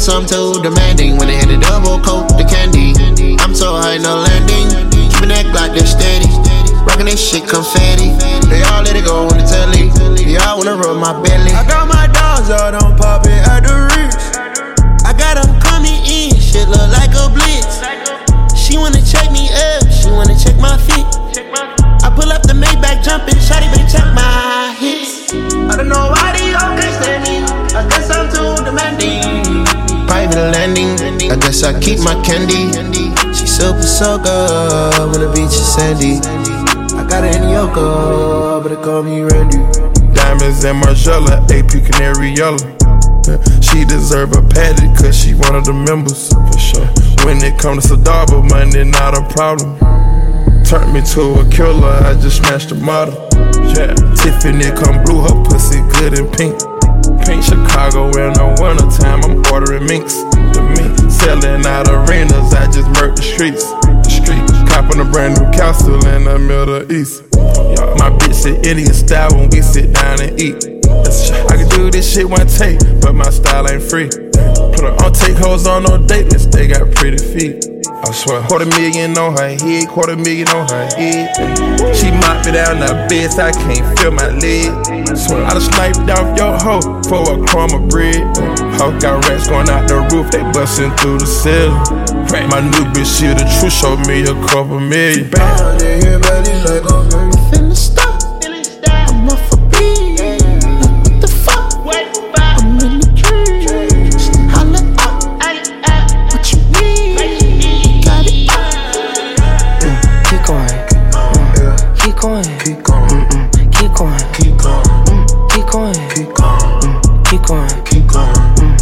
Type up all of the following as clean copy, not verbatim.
guess I'm too demanding. When they hit a double coat the candy, I'm so high, no landing. Keep neck like they're steady. Rockin' this shit confetti. They all let it go on the telly. They all wanna rub my belly. I got my dogs out, I'm poppin' at the Ritz. I got them coming in, shit look like a blitz. She wanna check me up, she wanna check my feet. I pull up the Maybach jumping, shawty better check my hits. I don't know why they all can't stand me. I guess I'm too demanding. Private landing, I guess I keep my candy. She super so good when the beach is sandy. I got it in Yoko, but they call me Randy. Diamonds and Margiela, AP Canary Yellow. She deserve a patty cause she one of the members, for sure. When it comes to Sadaba, money not a problem. Turned me to a killer, I just smashed the model. Yeah, Tiffany come blue, her pussy good and pink. Pink Chicago in the winter time, I'm ordering minks. The mink selling out arenas, I just murked the streets. Copping a brand new castle in the Middle East. My bitch sit Indian style when we sit down and eat. I can do this shit one take, but my style ain't free. Put her on take hoes on no date list, they got pretty feet. I swear, $250,000 on her head, $250,000 on her head. She mopped me down the bed so I can't feel my leg. Swear, I done sniped off your hoe for a crumb of bread. Hoe got rats going out the roof, they bustin' through the ceiling. My new bitch, she the truth, showed me a couple million. Bam, they hear belly like I'm finna stop. I'm off a beat. What the fuck? I'm in the trees. Holla up. What you need? Got it up. Keep going. Keep going. Keep going. Keep going. Keep going. Keep going. Keep going. Keep going. Keep going.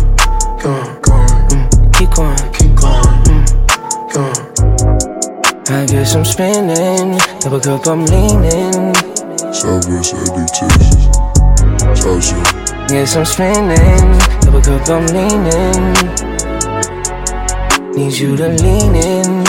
Keep going. Keep going. I guess I'm spinning, double cup I'm leaning. Southwest Texas. Southside. Guess I'm spinning, double cup I'm leaning. Need you to lean in.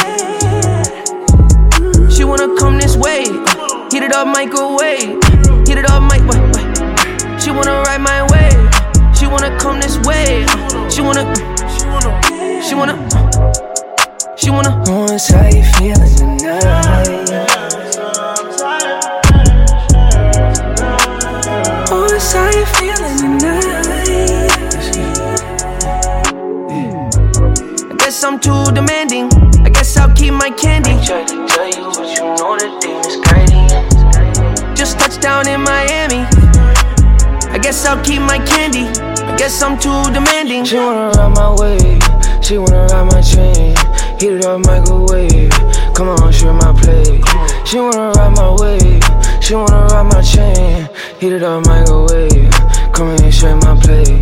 She wanna come this way, heat it up microwave, heat it up microwave. She wanna ride my way, she wanna come this way, she wanna. Oh, it's how you feeling tonight. Oh, it's how you feeling tonight. I guess I'm too demanding. I guess I'll keep my candy. I tried to tell you, but you know the thing is crazy. Just touched down in Miami. I guess I'll keep my candy. I guess I'm too demanding. She wanna ride my way, she wanna ride my chain. Heat it up microwave, come on, share my plate. She wanna ride my way, she wanna ride my chain. Heat it up microwave, come and share my plate.